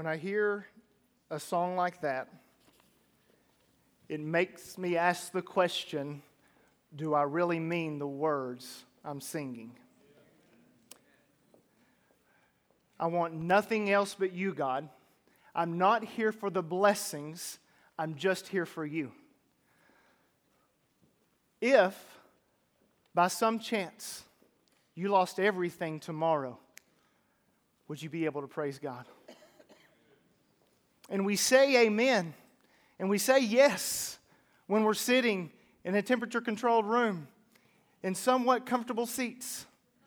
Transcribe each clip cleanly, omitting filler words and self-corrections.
When I hear a song like that, it makes me ask the question, do I really mean the words I'm singing? I want nothing else but you, God. I'm not here for the blessings. I'm just here for you. If, by some chance, you lost everything tomorrow, would you be able to praise God? And we say amen, and we say yes when we're sitting in a temperature-controlled room in somewhat comfortable seats.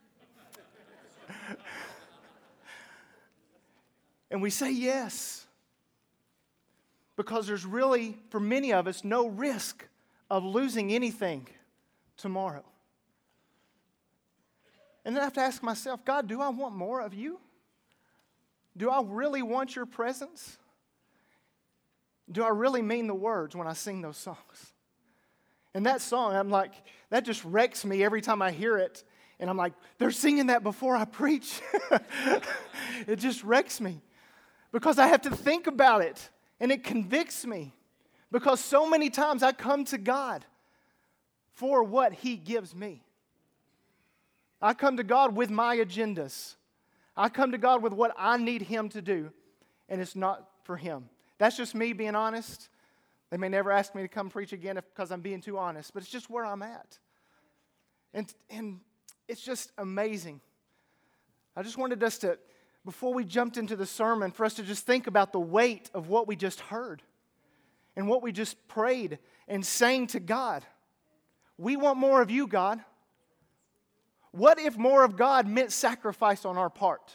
And we say yes because there's really, for many of us, no risk of losing anything tomorrow. And then I have to ask myself, God, do I want more of you? Do I really want your presence? Do I really mean the words when I sing those songs? And that song, I'm like, that just wrecks me every time I hear it. And I'm like, they're singing that before I preach. It just wrecks me because I have to think about it. And it convicts me because so many times I come to God for what He gives me. I come to God with my agendas. I come to God with what I need Him to do, and it's not for Him. That's just me being honest. They may never ask me to come preach again because I'm being too honest, but it's just where I'm at. And it's just amazing. I just wanted us to, before we jumped into the sermon, for us to just think about the weight of what we just heard and what we just prayed and sang to God. We want more of you, God. What if more of God meant sacrifice on our part?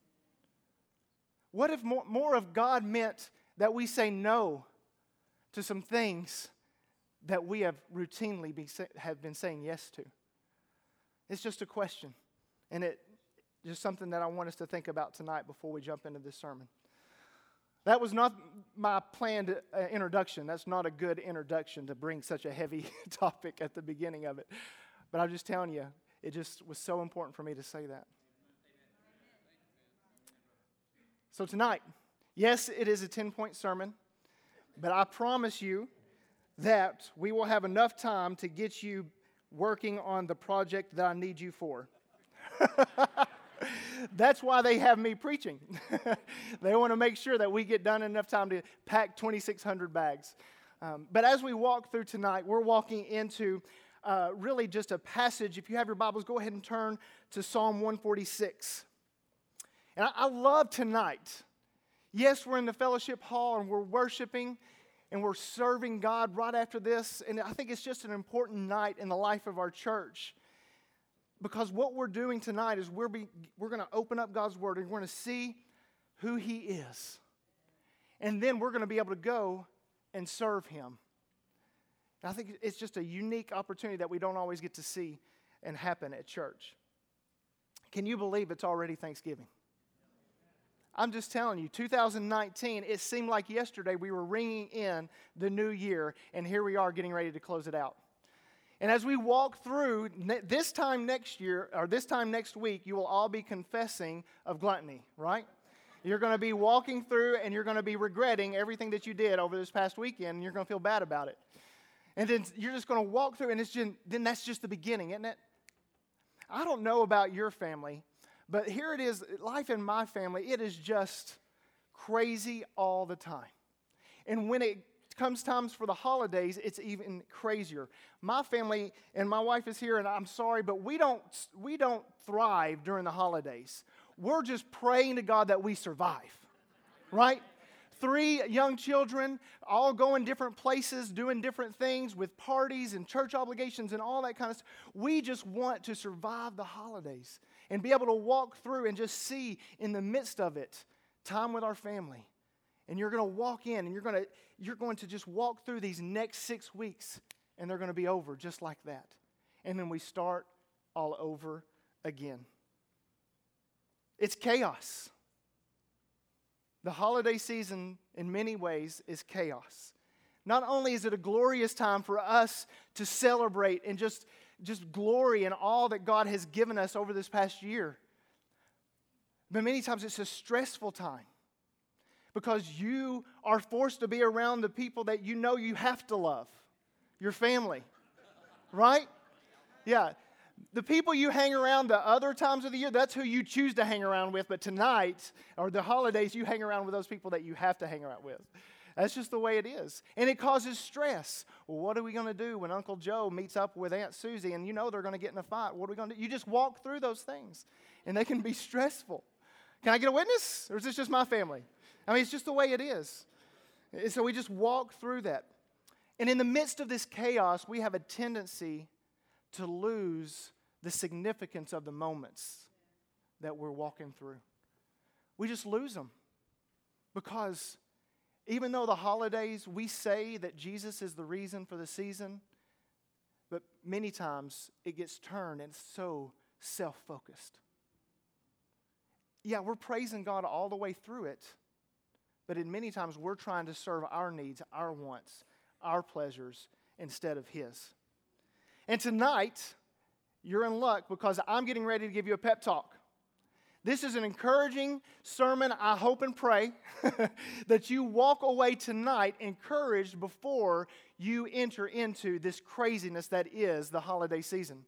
What if more of God meant that we say no to some things that we have routinely been saying yes to? It's just a question, and it's just something that I want us to think about tonight before we jump into this sermon. That was not my planned introduction. That's not a good introduction to bring such a heavy topic at the beginning of it. But I'm just telling you, it just was so important for me to say that. So tonight, yes, it is a 10-point sermon, but I promise you that we will have enough time to get you working on the project that I need you for. That's why they have me preaching. They want to make sure that we get done in enough time to pack 2,600 bags. But as we walk through tonight, we're walking into really just a passage. If you have your Bibles, go ahead and turn to Psalm 146. And I love tonight. Yes, we're in the fellowship hall and we're worshiping and we're serving God right after this. And I think it's just an important night in the life of our church. Because what we're doing tonight is we're going to open up God's Word and we're going to see who He is. And then we're going to be able to go and serve Him. And I think it's just a unique opportunity that we don't always get to see and happen at church. Can you believe it's already Thanksgiving? I'm just telling you, 2019, it seemed like yesterday we were ringing in the new year, and here we are getting ready to close it out. And as we walk through, this time next year, or this time next week, you will all be confessing of gluttony, right? You're going to be walking through and you're going to be regretting everything that you did over this past weekend, and you're going to feel bad about it. And then you're just going to walk through, and then that's just the beginning, isn't it? I don't know about your family, but here it is, life in my family, it is just crazy all the time. And when it comes times for the holidays, it's even crazier. My family, and my wife is here, and I'm sorry, but we don't thrive during the holidays. We're just praying to God that we survive, right? 3 young children, all going different places, doing different things with parties and church obligations and all that kind of stuff. We just want to survive the holidays and be able to walk through and just see in the midst of it time with our family. And you're going to walk in and you're going to just walk through these next 6 weeks, and they're going to be over just like that. And then we start all over again. It's chaos. The holiday season, in many ways, is chaos. Not only is it a glorious time for us to celebrate and just glory in all that God has given us over this past year, but many times it's a stressful time. because you are forced to be around the people that you know you have to love, your family, right? Yeah. The people you hang around the other times of the year, that's who you choose to hang around with. But tonight, or the holidays, you hang around with those people that you have to hang around with. That's just the way it is. And it causes stress. Well, what are we going to do when Uncle Joe meets up with Aunt Susie and you know they're going to get in a fight? What are we going to do? You just walk through those things, and they can be stressful. Can I get a witness? Or is this just my family? I mean, it's just the way it is. And so we just walk through that. And in the midst of this chaos, we have a tendency to lose the significance of the moments that we're walking through. We just lose them because even though the holidays, we say that Jesus is the reason for the season, but many times it gets turned and it's so self-focused. Yeah, we're praising God all the way through it, but in many times we're trying to serve our needs, our wants, our pleasures instead of His. And tonight, you're in luck because I'm getting ready to give you a pep talk. This is an encouraging sermon. I hope and pray that you walk away tonight encouraged before you enter into this craziness that is the holiday season.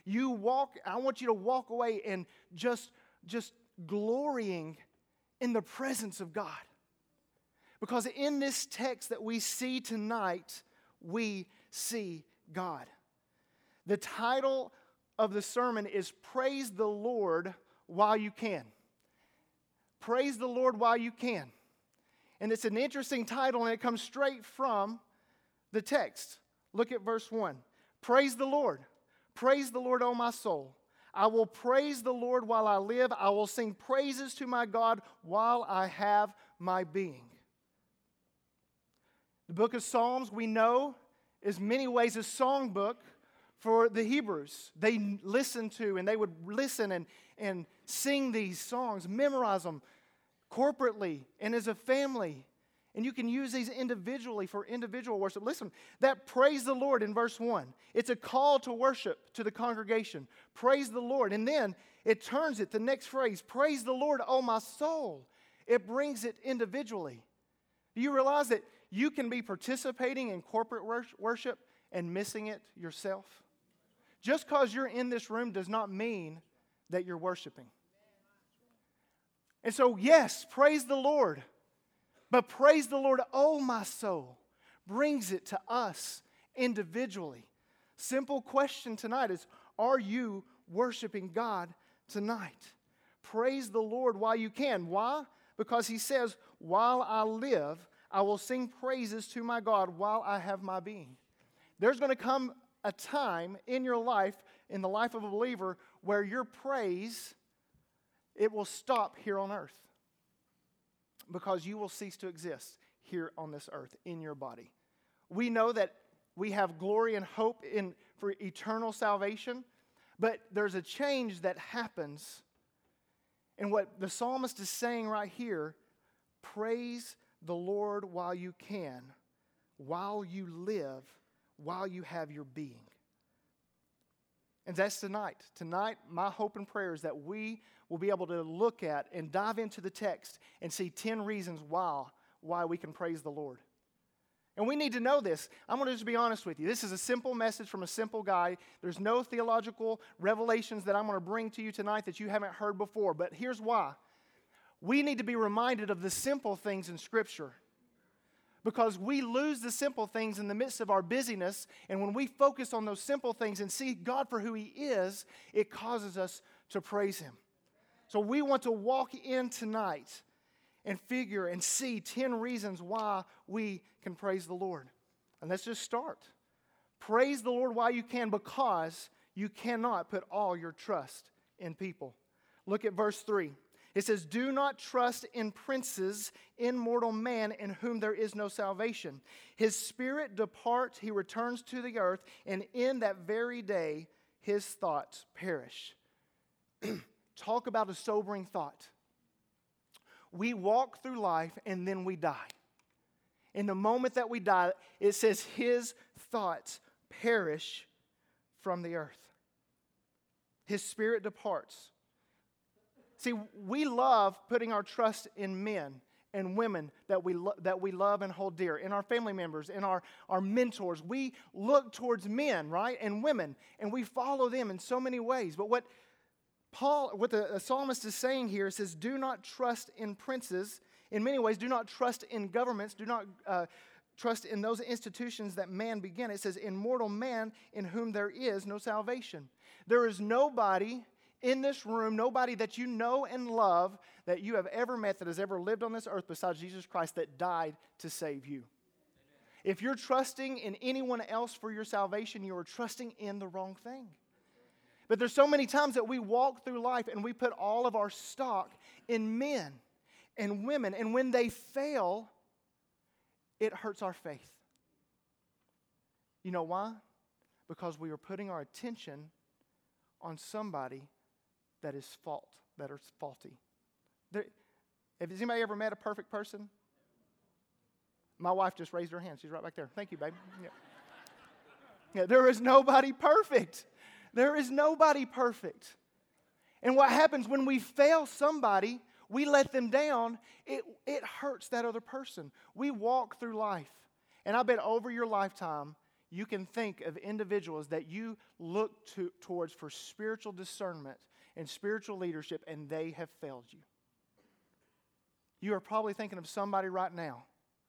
I want you to walk away and just glorying in the presence of God. Because in this text that we see tonight, we see God. The title of the sermon is Praise the Lord While You Can. Praise the Lord while you can. And it's an interesting title, and it comes straight from the text. Look at verse 1. Praise the Lord. Praise the Lord, O my soul. I will praise the Lord while I live. I will sing praises to my God while I have my being. The book of Psalms, we know, is many ways a songbook for the Hebrews. They listened to, and they would listen and sing these songs, memorize them corporately and as a family. And you can use these individually for individual worship. Listen, that praise the Lord in verse 1, it's a call to worship to the congregation. Praise the Lord. And then it turns it, the next phrase, praise the Lord, O my soul. It brings it individually. Do you realize that you can be participating in corporate worship and missing it yourself? Just because you're in this room does not mean that you're worshiping. And so, yes, praise the Lord. But praise the Lord, oh my soul, brings it to us individually. Simple question tonight is, are you worshiping God tonight? Praise the Lord while you can. Why? Because He says, while I live, I will sing praises to my God while I have my being. There's going to come a time in your life, in the life of a believer, where your praise, it will stop here on earth. Because you will cease to exist here on this earth, in your body. We know that we have glory and hope for eternal salvation, but there's a change that happens. And what the psalmist is saying right here, praise the Lord while you can, while you live, while you have your being. And that's tonight. Tonight, my hope and prayer is that we will be able to look at and dive into the text and see 10 reasons why we can praise the Lord. And we need to know this. I'm going to just be honest with you. This is a simple message from a simple guy. There's no theological revelations that I'm going to bring to you tonight that you haven't heard before. But here's why. We need to be reminded of the simple things in Scripture. Because we lose the simple things in the midst of our busyness. And when we focus on those simple things and see God for who He is, it causes us to praise Him. So we want to walk in tonight and figure and see 10 reasons why we can praise the Lord. And let's just start. Praise the Lord while you can, because you cannot put all your trust in people. Look at verse 3. It says, do not trust in princes, in mortal man, in whom there is no salvation. His spirit departs, he returns to the earth, and in that very day his thoughts perish. Talk about a sobering thought. We walk through life and then we die. In the moment that we die, it says his thoughts perish from the earth. His spirit departs. See, we love putting our trust in men and women that we love and hold dear, in our family members, in our mentors. We look towards men, right, and women, and we follow them in so many ways. But what the psalmist is saying here, it says, do not trust in princes. In many ways, do not trust in governments. Do not trust in those institutions that man began. It says, in mortal man in whom there is no salvation. There is nobody in this room, nobody that you know and love that you have ever met that has ever lived on this earth besides Jesus Christ that died to save you. If you're trusting in anyone else for your salvation, you are trusting in the wrong thing. But there's so many times that we walk through life and we put all of our stock in men and women, and when they fail, it hurts our faith. You know why? Because we are putting our attention on somebody that is faulty. Has anybody ever met a perfect person? My wife just raised her hand. She's right back there. Thank you, babe. Yeah, there is nobody perfect. There is nobody perfect. And what happens when we fail somebody, we let them down, it hurts that other person. We walk through life. And I bet over your lifetime, you can think of individuals that you look towards for spiritual discernment and spiritual leadership, and they have failed you. You are probably thinking of somebody right now.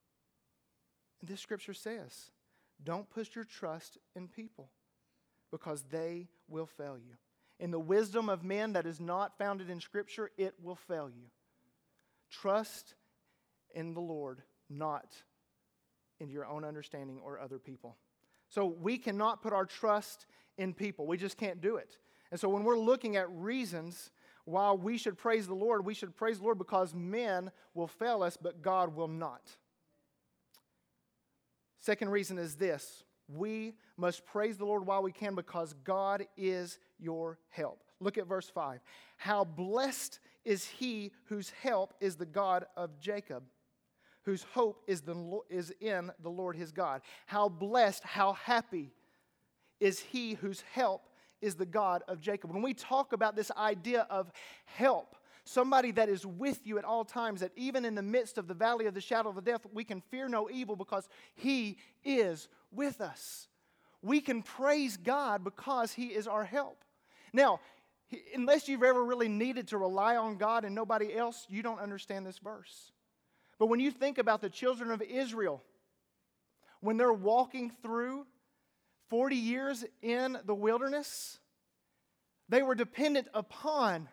And this scripture says, don't put your trust in people because they will fail you. In the wisdom of men that is not founded in Scripture, it will fail you. Trust in the Lord, not in your own understanding or other people. So we cannot put our trust in people. We just can't do it. And so when we're looking at reasons why we should praise the Lord because men will fail us, but God will not. Second reason is this. We must praise the Lord while we can because God is your help. Look at verse 5. How blessed is he whose help is the God of Jacob, whose hope is in the Lord his God. How blessed, how happy is he whose help is the God of Jacob. When we talk about this idea of help, somebody that is with you at all times, that even in the midst of the valley of the shadow of death, we can fear no evil because he is with us. We can praise God because he is our help. Now, unless you've ever really needed to rely on God and nobody else, you don't understand this verse. But when you think about the children of Israel, when they're walking through 40 years in the wilderness, they were dependent upon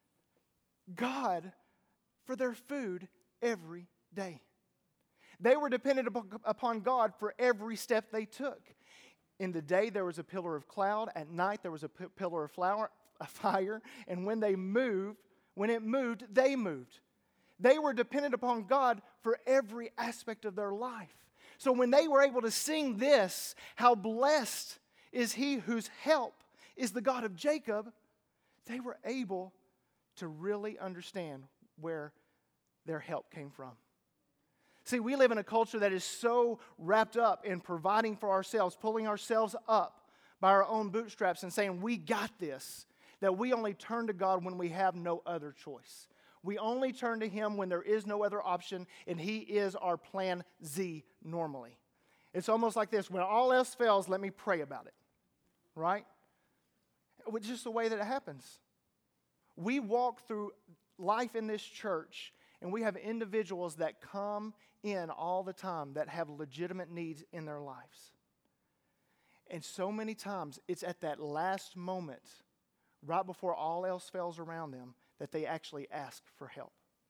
God for their food every day. They were dependent upon God for every step they took. In the day, there was a pillar of cloud. At night, there was a pillar of fire. And when it moved, they moved. They were dependent upon God for every aspect of their life. So when they were able to sing this, how blessed is he whose help is the God of Jacob, they were able to really understand where their help came from. See, we live in a culture that is so wrapped up in providing for ourselves, pulling ourselves up by our own bootstraps and saying, we got this, that we only turn to God when we have no other choice. We only turn to him when there is no other option, and he is our plan Z normally. It's almost like this: when all else fails, let me pray about it, right? Which is the way that it happens. We walk through life in this church, and we have individuals that come in all the time that have legitimate needs in their lives. And so many times, it's at that last moment, right before all else fails around them, that they actually ask for help.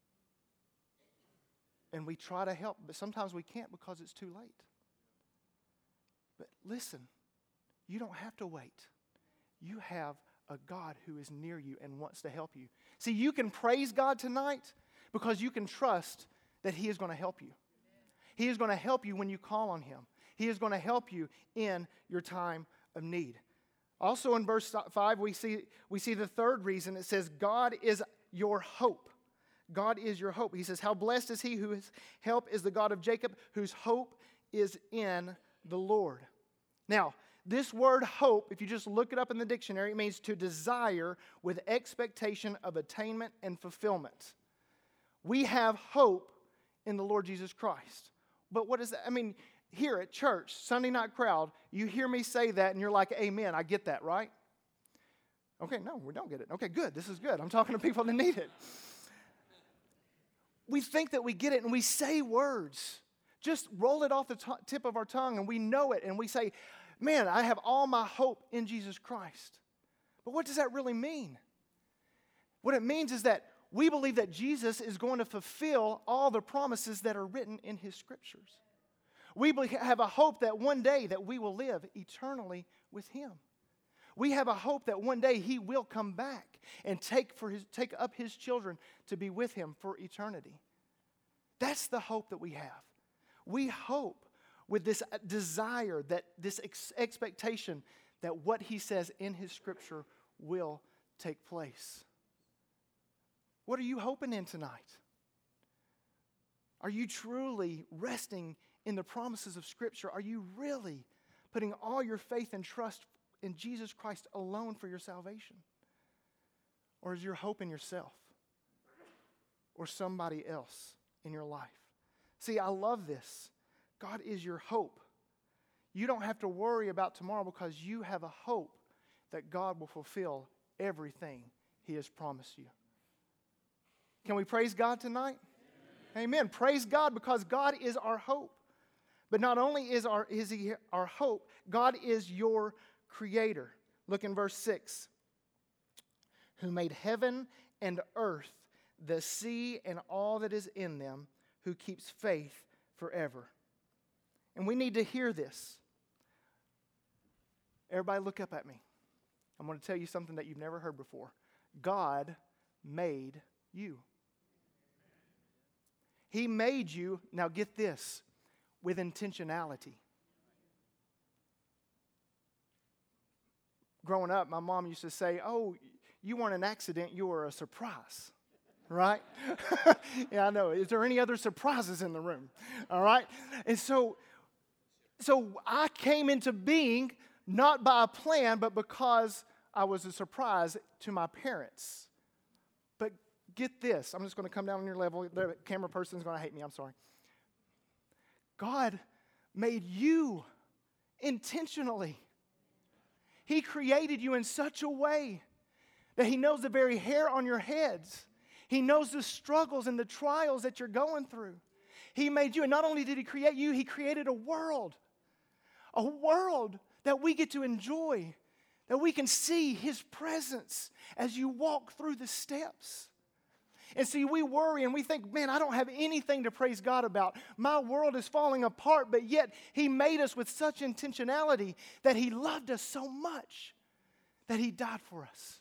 And we try to help, but sometimes we can't because it's too late. But listen, you don't have to wait. You have a God who is near you and wants to help you. See, you can praise God tonight because you can trust that he is going to help you. He is going to help you when you call on him. He is going to help you in your time of need. Also in verse 5, we see the third reason. It says, God is your hope. God is your hope. He says, how blessed is he whose help is the God of Jacob, whose hope is in the Lord. Now, this word hope, if you just look it up in the dictionary, it means to desire with expectation of attainment and fulfillment. We have hope in the Lord Jesus Christ. But what is that? I mean, here at church, Sunday night crowd, you hear me say that and you're like, amen, I get that, right? Okay, no, we don't get it. Okay, good, this is good. I'm talking to people that need it. We think that we get it and we say words. Just roll it off the tip of our tongue and we know it and we say, man, I have all my hope in Jesus Christ. But what does that really mean? What it means is that we believe that Jesus is going to fulfill all the promises that are written in His Scriptures. We have a hope that one day that we will live eternally with Him. We have a hope that one day He will come back and take up His children to be with Him for eternity. That's the hope that we have. We hope with this desire, that this expectation that what He says in His Scripture will take place. What are you hoping in tonight? Are you truly resting in the promises of Scripture? Are you really putting all your faith and trust in Jesus Christ alone for your salvation? Or is your hope in yourself or somebody else in your life? See, I love this. God is your hope. You don't have to worry about tomorrow because you have a hope that God will fulfill everything He has promised you. Can we praise God tonight? Amen. Praise God, because God is our hope. But not only is He our hope, God is your creator. Look in verse 6. Who made heaven and earth, the sea and all that is in them, who keeps faith forever. And we need to hear this. Everybody look up at me. I'm going to tell you something that you've never heard before. God made you. He made you, now get this, with intentionality. Growing up, my mom used to say, oh, you weren't an accident, you were a surprise. Right? Yeah, I know. Is there any other surprises in the room? All right? And so I came into being not by a plan, but because I was a surprise to my parents. But get this. I'm just going to come down on your level. The camera person's going to hate me. I'm sorry. God made you intentionally. He created you in such a way that He knows the very hair on your heads. He knows the struggles and the trials that you're going through. He made you, and not only did He create you, He created a world that we get to enjoy, that we can see His presence as you walk through the steps. And see, we worry and we think, man, I don't have anything to praise God about. My world is falling apart, but yet He made us with such intentionality that He loved us so much that He died for us.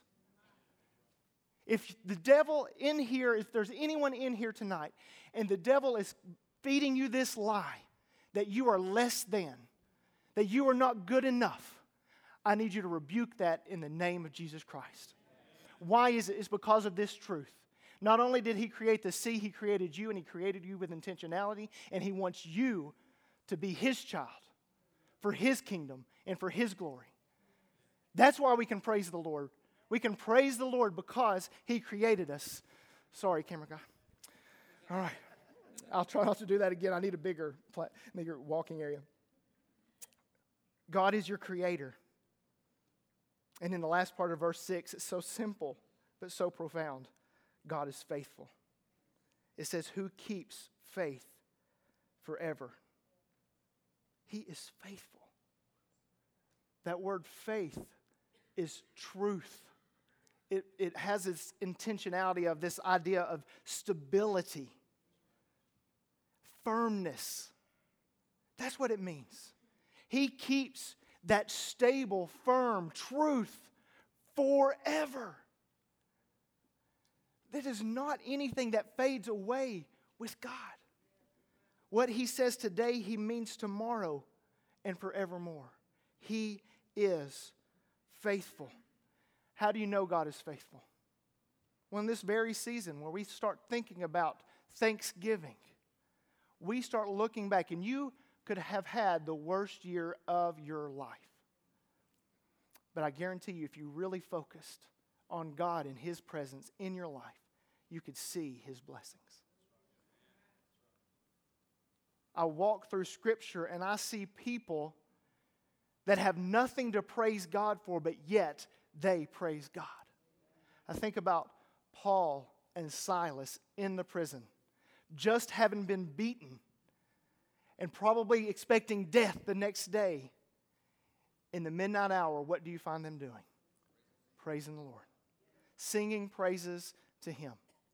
If the devil in here, if there's anyone in here tonight, and the devil is feeding you this lie that you are less than, that you are not good enough, I need you to rebuke that in the name of Jesus Christ. Why is it? It's because of this truth. Not only did He create the sea, He created you, and He created you with intentionality, and He wants you to be His child for His kingdom and for His glory. That's why we can praise the Lord. We can praise the Lord because He created us. Sorry, camera guy. All right. I'll try not to do that again. I need a bigger walking area. God is your creator. And in the last part of verse 6, it's so simple but so profound. God is faithful. It says, who keeps faith forever? He is faithful. That word faith is truth. It has this intentionality of this idea of stability, firmness. That's what it means. He keeps that stable, firm truth forever. That is not anything that fades away with God. What He says today, He means tomorrow and forevermore. He is faithful. How do you know God is faithful? Well, in this very season where we start thinking about Thanksgiving, we start looking back, and you could have had the worst year of your life. But I guarantee you, if you really focused on God and His presence in your life, you could see His blessings. I walk through Scripture and I see people that have nothing to praise God for, but yet they praise God. I think about Paul and Silas in the prison, just having been beaten and probably expecting death the next day. In the midnight hour, what do you find them doing? Praising the Lord. Singing praises to Him.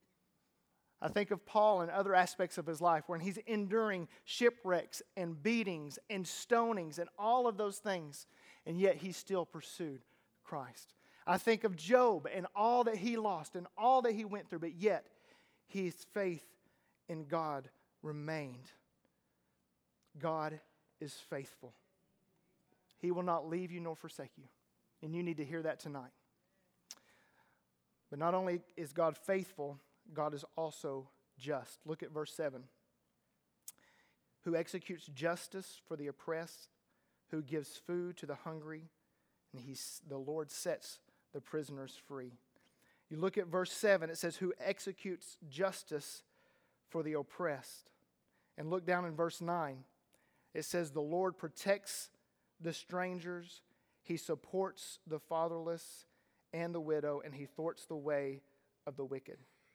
I think of Paul and other aspects of his life when he's enduring shipwrecks and beatings and stonings and all of those things, and yet he still pursued Christ. I think of Job and all that he lost and all that he went through, but yet his faith in God remained. God is faithful. He will not leave you nor forsake you, and you need to hear that tonight. But not only is God faithful, God is also just. Look at verse 7. Who executes justice for the oppressed, who gives food to the hungry, and the Lord sets the prisoners free. You look at verse 7, it says, who executes justice for the oppressed. And look down in verse 9, it says, the Lord protects the strangers, He supports the fatherless and the widow, and He thwarts the way of the wicked.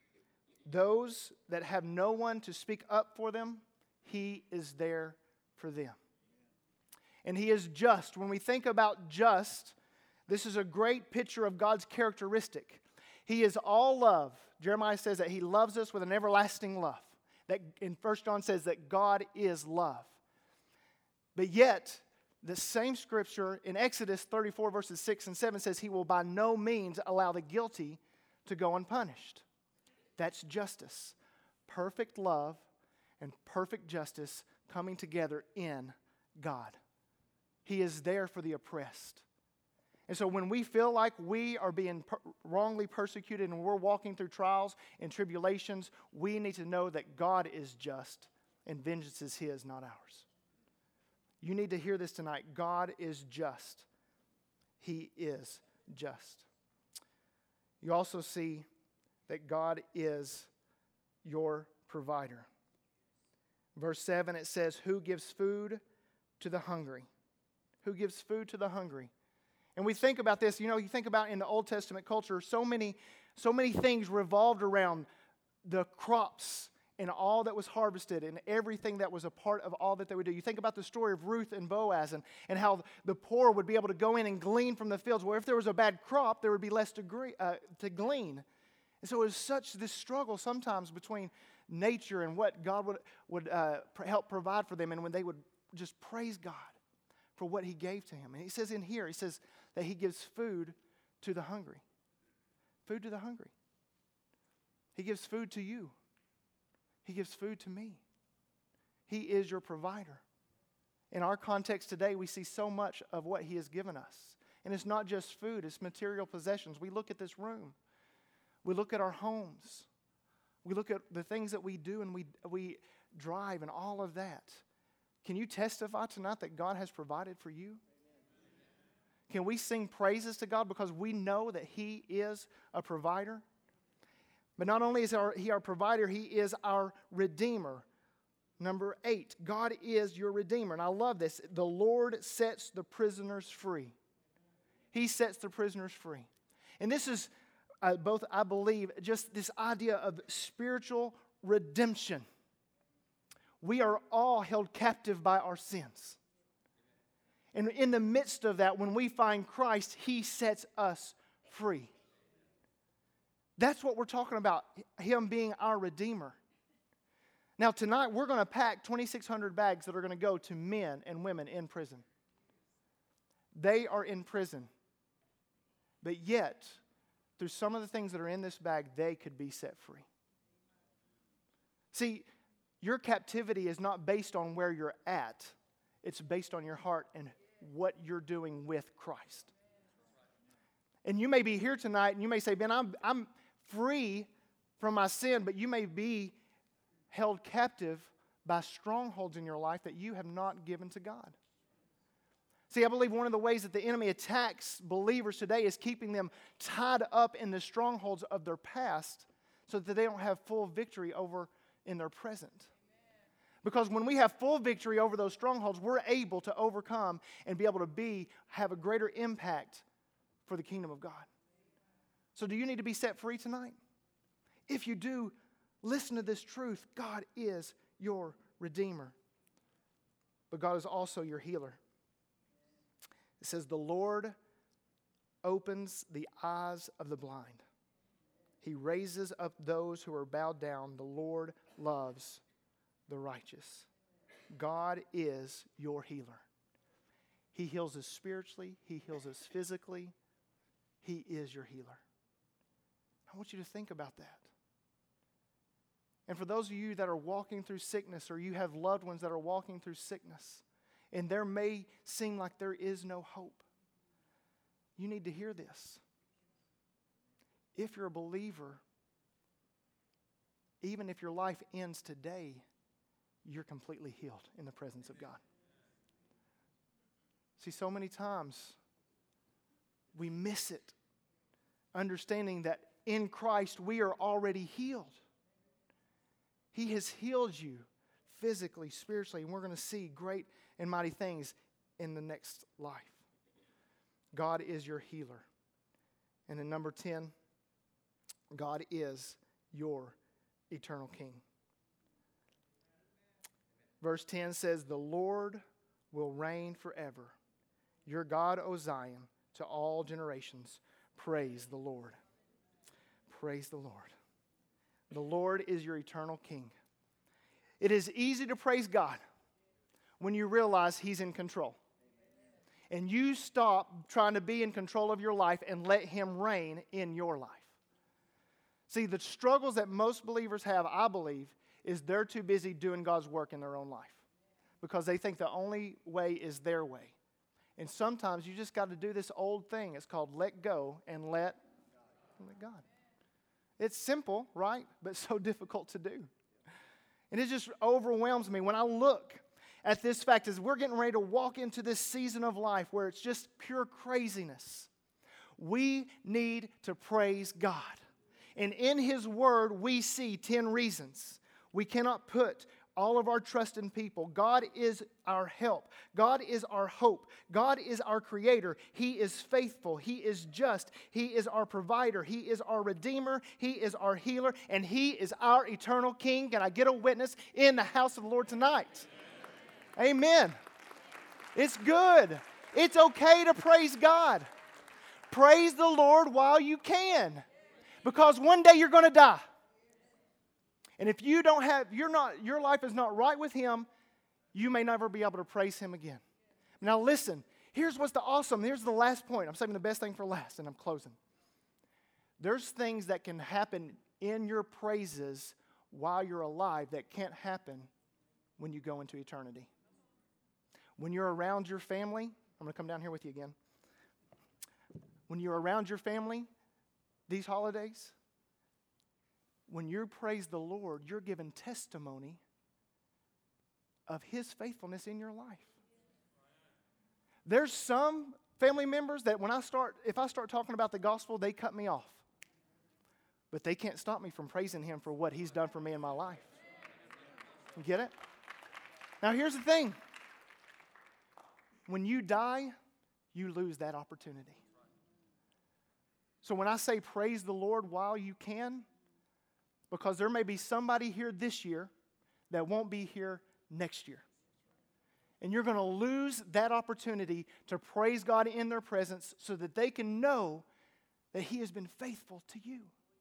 Those that have no one to speak up for them, He is there for them. And He is just. When we think about just, this is a great picture of God's characteristic. He is all love. Jeremiah says that He loves us with an everlasting love. That in 1 John says that God is love. But yet, the same scripture in Exodus 34 verses 6 and 7 says He will by no means allow the guilty to go unpunished. That's justice. Perfect love and perfect justice coming together in God. He is there for the oppressed. And so when we feel like we are being wrongly persecuted and we're walking through trials and tribulations, we need to know that God is just and vengeance is His, not ours. You need to hear this tonight. God is just. He is just. You also see that God is your provider. Verse 7, it says, who gives food to the hungry? Who gives food to the hungry? And we think about this, you think about in the Old Testament culture, so many things revolved around the crops and all that was harvested and everything that was a part of all that they would do. You think about the story of Ruth and Boaz and how the poor would be able to go in and glean from the fields, where if there was a bad crop, there would be less to glean. And so it was such this struggle sometimes between nature and what God would help provide for them, and when they would just praise God for what He gave to him. And He says in here, He says that He gives food to the hungry. Food to the hungry. He gives food to you. He gives food to me. He is your provider. In our context today, we see so much of what He has given us. And it's not just food, it's material possessions. We look at this room. We look at our homes. We look at the things that we do and we drive and all of that. Can you testify tonight that God has provided for you? Can we sing praises to God because we know that He is a provider? But not only is He our provider, He is our Redeemer. Number 8, God is your Redeemer. And I love this. The Lord sets the prisoners free. He sets the prisoners free. And this is both, I believe, just this idea of spiritual redemption. We are all held captive by our sins. And in the midst of that, when we find Christ, He sets us free. That's what we're talking about, Him being our Redeemer. Now tonight, we're going to pack 2,600 bags that are going to go to men and women in prison. They are in prison. But yet, through some of the things that are in this bag, they could be set free. See, your captivity is not based on where you're at. It's based on your heart and what you're doing with Christ. And you may be here tonight and you may say, Ben, I'm free from my sin, but you may be held captive by strongholds in your life that you have not given to God. See, I believe one of the ways that the enemy attacks believers today is keeping them tied up in the strongholds of their past so that they don't have full victory over in their present. Because when we have full victory over those strongholds, we're able to overcome and be able to have a greater impact for the kingdom of God. So do you need to be set free tonight? If you do, listen to this truth. God is your Redeemer. But God is also your healer. It says, the Lord opens the eyes of the blind. He raises up those who are bowed down. The Lord loves the righteous. God is your healer. He heals us spiritually. He heals us physically. He is your healer. I want you to think about that. And for those of you that are walking through sickness, or you have loved ones that are walking through sickness, and there may seem like there is no hope, you need to hear this. If you're a believer, even if your life ends today, you're completely healed in the presence of God. See, so many times we miss it, understanding that in Christ we are already healed. He has healed you physically, spiritually, and we're going to see great and mighty things in the next life. God is your healer. And then number 10, God is your eternal King. Verse 10 says, the Lord will reign forever. Your God, O Zion, to all generations. Praise the Lord. Praise the Lord. The Lord is your eternal King. It is easy to praise God when you realize He's in control. And you stop trying to be in control of your life and let Him reign in your life. See, the struggles that most believers have, I believe, is they're too busy doing God's work in their own life because they think the only way is their way. And sometimes you just got to do this old thing. It's called let go and let God. It's simple, right? But so difficult to do. And it just overwhelms me when I look at this fact as we're getting ready to walk into this season of life where it's just pure craziness. We need to praise God. And in His Word, we see 10 reasons. We cannot put all of our trust in people. God is our help. God is our hope. God is our creator. He is faithful. He is just. He is our provider. He is our redeemer. He is our healer. And He is our eternal King. Can I get a witness in the house of the Lord tonight? Amen. It's good. It's okay to praise God. Praise the Lord while you can. Because one day you're going to die. And if you don't have, your life is not right with Him, you may never be able to praise Him again. Now listen, here's what's the awesome. Here's the last point. I'm saving the best thing for last, and I'm closing. There's things that can happen in your praises while you're alive that can't happen when you go into eternity. When you're around your family, I'm going to come down here with you again. When you're around your family these holidays, when you praise the Lord, you're giving testimony of His faithfulness in your life. There's some family members that if I start talking about the gospel, they cut me off. But they can't stop me from praising Him for what He's done for me in my life. You get it? Now here's the thing. When you die, you lose that opportunity. So when I say praise the Lord while you can, because there may be somebody here this year that won't be here next year. And you're going to lose that opportunity to praise God in their presence so that they can know that He has been faithful to you.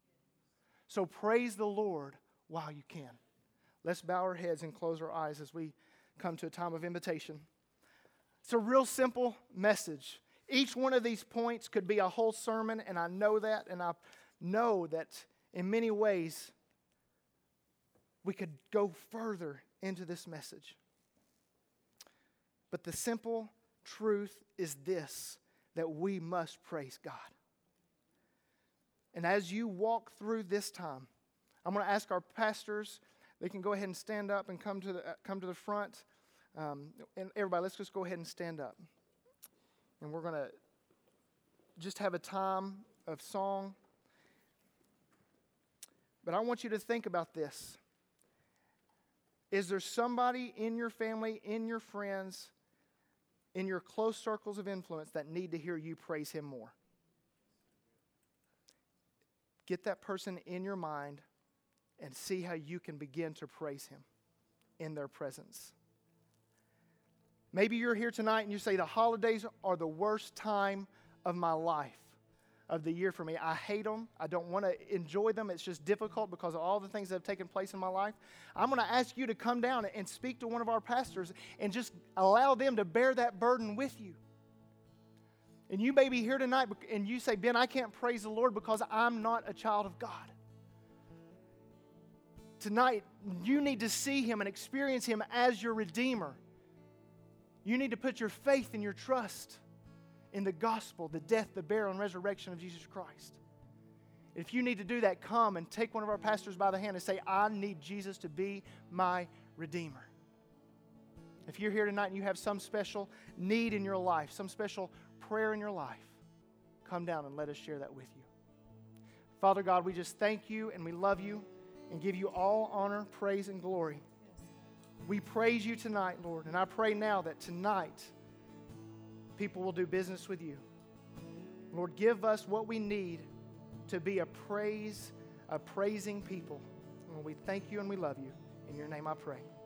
So praise the Lord while you can. Let's bow our heads and close our eyes as we come to a time of invitation. It's a real simple message. Each one of these points could be a whole sermon, and I know that, and I know that in many ways we could go further into this message. But the simple truth is this, that we must praise God. And as you walk through this time, I'm going to ask our pastors, they can go ahead and stand up and come to the front. And everybody, let's just go ahead and stand up. And we're going to just have a time of song. But I want you to think about this. Is there somebody in your family, in your friends, in your close circles of influence that need to hear you praise Him more? Get that person in your mind and see how you can begin to praise Him in their presence. Maybe you're here tonight and you say, the holidays are the worst time of my life, of the year for me. I hate them. I don't want to enjoy them. It's just difficult because of all the things that have taken place in my life. I'm going to ask you to come down and speak to one of our pastors and just allow them to bear that burden with you. And you may be here tonight and you say, Ben, I can't praise the Lord because I'm not a child of God. Tonight, you need to see Him and experience Him as your Redeemer. You need to put your faith and your trust in the gospel, the death, the burial, and resurrection of Jesus Christ. If you need to do that, come and take one of our pastors by the hand and say, I need Jesus to be my Redeemer. If you're here tonight and you have some special need in your life, some special prayer in your life, come down and let us share that with you. Father God, we just thank you and we love you and give you all honor, praise, and glory. We praise you tonight, Lord, and I pray now that tonight people will do business with you. Lord, give us what we need to be a praising people. And we thank you and we love you. In your name I pray.